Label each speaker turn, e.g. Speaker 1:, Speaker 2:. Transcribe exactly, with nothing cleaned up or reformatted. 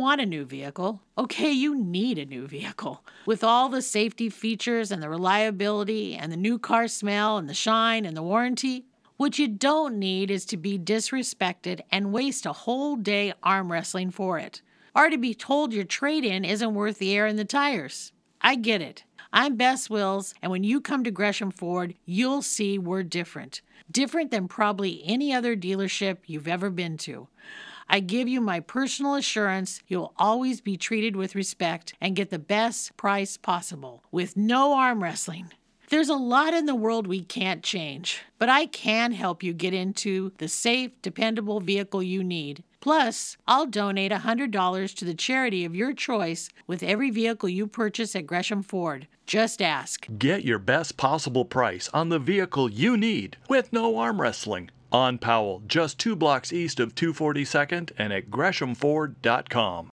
Speaker 1: want a new vehicle. Okay, you need a new vehicle. With all the safety features and the reliability and the new car smell and the shine and the warranty. What you don't need is to be disrespected and waste a whole day arm wrestling for it. Or to be told your trade-in isn't worth the air in the tires. I get it. I'm Bess Wills, and when you come to Gresham Ford, you'll see we're different. Different than probably any other dealership you've ever been to. I give you my personal assurance you'll always be treated with respect and get the best price possible, with no arm wrestling. There's a lot in the world we can't change, but I can help you get into the safe, dependable vehicle you need. Plus, I'll donate one hundred dollars to the charity of your choice with every vehicle you purchase at Gresham Ford. Just ask.
Speaker 2: Get your best possible price on the vehicle you need with no arm wrestling. On Powell, just two blocks east of two forty-second and at gresham ford dot com.